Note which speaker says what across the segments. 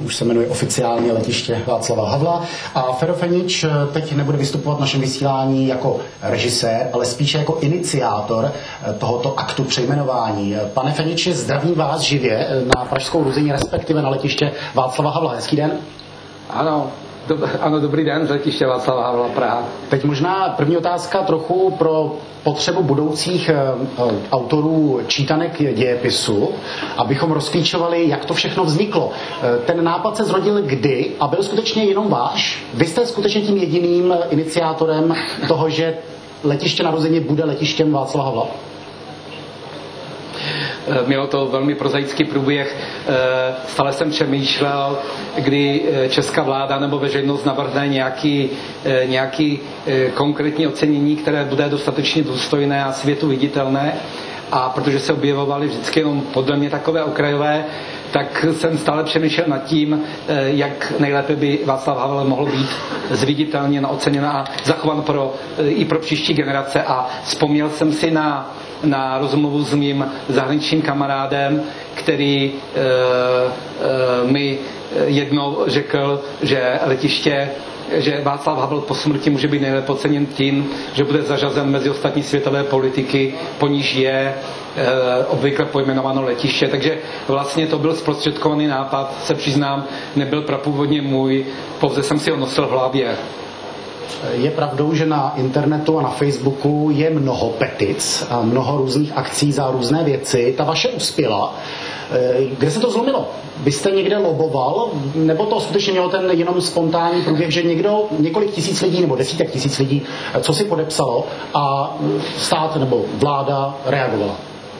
Speaker 1: už se jmenuje oficiálně letiště Václava Havla. A Fero Fenič teď nebude vystupovat v našem vysílání jako režisér, ale spíše jako iniciátor tohoto aktu přejmenování. Pane Feniči, zdravím vás živě na Pražskou Ruzyni, respektive na letiště Václava Havla. Hezký den.
Speaker 2: Ano, dobrý den z letiště Václava Havla, Praha.
Speaker 1: Teď možná první otázka trochu pro potřebu budoucích autorů čítanek dějepisu, abychom rozklíčovali, jak to všechno vzniklo. Ten nápad se zrodil kdy a byl skutečně jenom váš? Vy jste skutečně tím jediným iniciátorem toho, že letiště na Ruzyni bude letištěm Václava Havla?
Speaker 2: Mělo to velmi prozaický průběh. Stále jsem přemýšlel, kdy česká vláda nebo veřejnost navrhne nějaký konkrétní ocenění, které bude dostatečně důstojné a světu viditelné. A protože se objevovaly vždycky jenom podle mě takové okrajové, tak jsem stále přemýšlel nad tím, jak nejlépe by Václav Havel mohl být zviditelněn, oceněn a zachován i pro příští generace. A vzpomněl jsem si na rozmluvu s mým zahraničním kamarádem, který mi jednou řekl, že Václav Havel po smrti může být nejlépe oceněn tím, že bude zařazen mezi ostatní světové politiky, po níž je obvykle pojmenováno letiště. Takže vlastně to byl zprostředkovaný nápad, se přiznám, nebyl prapůvodně můj, pouze jsem si ho nosil v hlavě.
Speaker 1: Je pravdou, že na internetu a na Facebooku je mnoho petic a mnoho různých akcí za různé věci. Ta vaše uspěla. Kde se to zlomilo? Vy jste někde loboval, nebo to skutečně mělo ten jenom spontánní průběh, že několik tisíc lidí nebo desítek tisíc lidí, co si podepsalo a stát nebo vláda reagovala?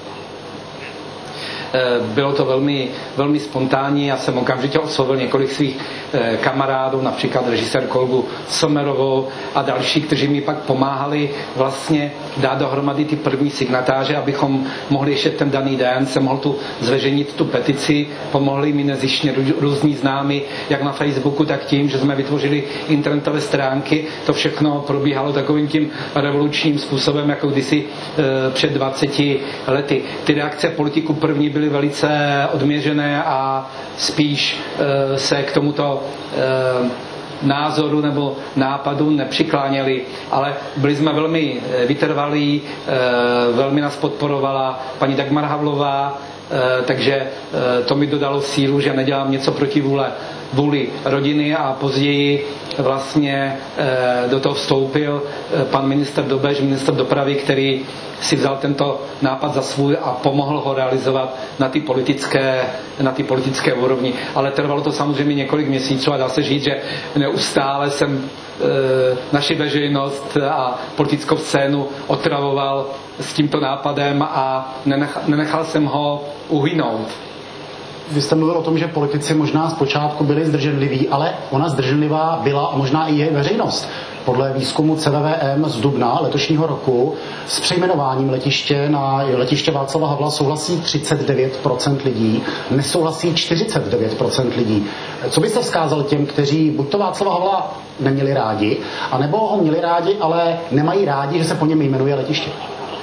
Speaker 2: Bylo to velmi, velmi spontánní. Já jsem okamžitě oslovil několik svých kamarádů, například režisérku Olgu Sommerovou a další, kteří mi pak pomáhali vlastně dát dohromady ty první signatáře, abychom mohli ještě ten daný den se mohl tu zveřejnit tu petici. Pomohli mi nezištně různí známi, jak na Facebooku, tak tím, že jsme vytvořili internetové stránky. To všechno probíhalo takovým tím revolučním způsobem, jako kdysi před 20 lety. Ty reakce politiků první byly velice odměřené a spíš se k tomuto názoru nebo nápadu nepřikláněli, ale byli jsme velmi vytrvalí, velmi nás podporovala paní Dagmar Havlová, takže to mi dodalo sílu, že nedělám něco proti vůli rodiny a později vlastně do toho vstoupil pan ministr Dobeš, ministr dopravy, který si vzal tento nápad za svůj a pomohl ho realizovat na ty politické úrovni. Ale trvalo to samozřejmě několik měsíců a dá se říct, že neustále jsem naši veřejnost a politickou scénu otravoval s tímto nápadem a nenechal jsem ho uhynout.
Speaker 1: Vy jste mluvil o tom, že politici možná zpočátku byli zdrženliví, ale ona zdrženlivá byla a možná i je veřejnost. Podle výzkumu CVVM z dubna letošního roku s přejmenováním letiště na letiště Václava Havla souhlasí 39% lidí, nesouhlasí 49% lidí. Co byste vzkázal těm, kteří buď to Václava Havla neměli rádi, anebo ho měli rádi, ale nemají rádi, že se po něm jmenuje letiště?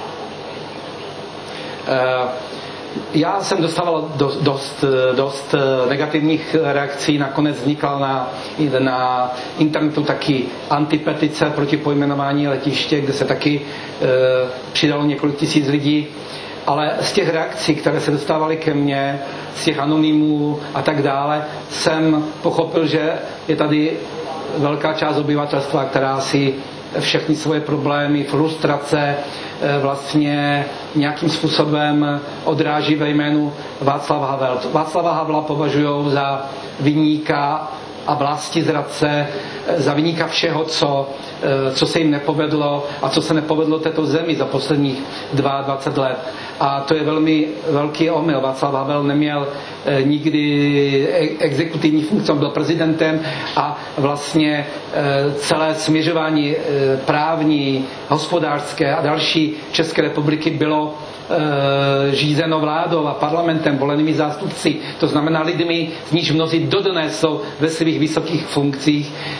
Speaker 2: Já jsem dostával dost negativních reakcí, nakonec vznikla na internetu taky antipetice proti pojmenování letiště, kde se taky přidalo několik tisíc lidí, ale z těch reakcí, které se dostávaly ke mně, z těch anonymů a tak dále, jsem pochopil, že je tady velká část obyvatelstva, která si všechny svoje problémy, frustrace vlastně nějakým způsobem odráží ve jménu Václava Havla. Václava Havla považují za viníka a vlastizradce, za viníka všeho, co se jim nepovedlo a co se nepovedlo této zemi za posledních 22 let. A to je velmi velký omyl. Václav Havel neměl nikdy exekutivní funkci, byl prezidentem a vlastně celé směřování právní, hospodářské a další České republiky bylo řízeno vládou a parlamentem, volenými zástupci, to znamená lidmi, z níž mnozí dodnes jsou ve svých vysokých funkcích,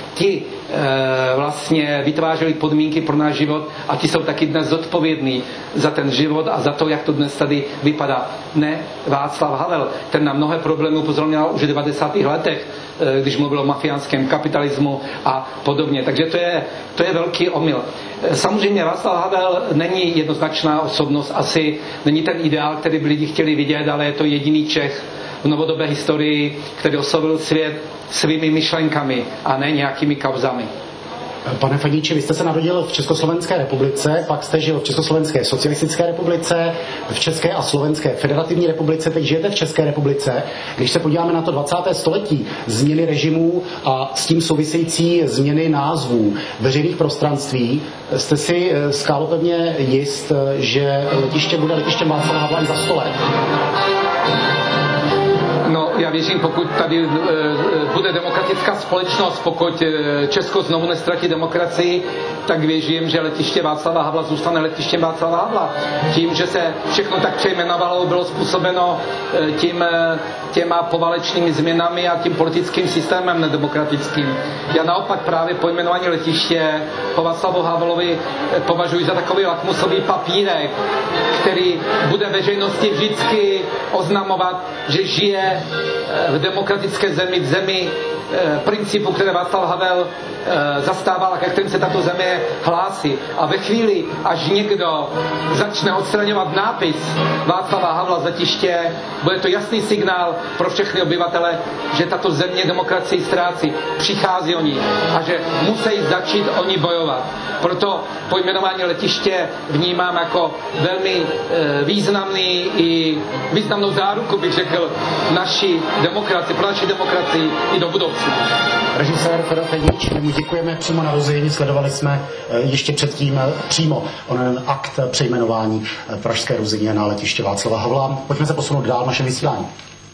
Speaker 2: ti vlastně vytvářeli podmínky pro náš život a ti jsou taky dnes zodpovědní za ten život a za to, jak to dnes tady vypadá. Ne Václav Havel, ten na mnohé problémy upozorňoval už v 90. letech, když mluvil o mafiánském kapitalismu a podobně. Takže to je velký omyl. Samozřejmě Václav Havel není jednoznačná osobnost, asi není ten ideál, který by lidi chtěli vidět, ale je to jediný Čech v novodobé historii, který oslovil svět svými myšlenkami a ne nějakými kauzami.
Speaker 1: Pane Fedíči, vy jste se narodil v Československé republice, pak jste žil v Československé socialistické republice, v České a Slovenské federativní republice, teď žijete v České republice. Když se podíváme na to 20. století, změny režimů a s tím související změny názvů veřejných prostranství, jste si skálopevně jist, že letiště bude letištěm Václava Havla za 100 let?
Speaker 2: No, já věřím, pokud tady bude demokratická společnost, pokud Česko znovu nestratí demokracii, tak věřím, že letiště Václava Havla zůstane letištěm Václava Havla. Tím, že se všechno tak přejmenovalo, bylo způsobeno těma poválečnými změnami a tím politickým systémem nedemokratickým. Já naopak právě pojmenování letiště po Václavu Havlovi považuji za takový lakmusový papírek, který bude veřejnosti vždycky oznamovat, že žije v demokratické zemi, v zemi principu, které Václav Havel zastával a ke kterým se tato země hlásí. A ve chvíli, až někdo začne odstraňovat nápis Václava Havla z letiště, bude to jasný signál pro všechny obyvatele, že tato země demokracii ztrácí. Přichází o ní a že musí začít o ní bojovat. Proto pojmenování letiště vnímám jako velmi významný i významnou záruku, bych řekl, naší demokracii, pro naši demokracii i do budoucna.
Speaker 1: Režisér Fedor Fedíč, my děkujeme přímo na rozhledně, sledovali jsme ještě předtím přímo onen akt přejmenování pražské Ruzyně na letiště Václava Havla. Pojďme se posunout dál v našem vysílání.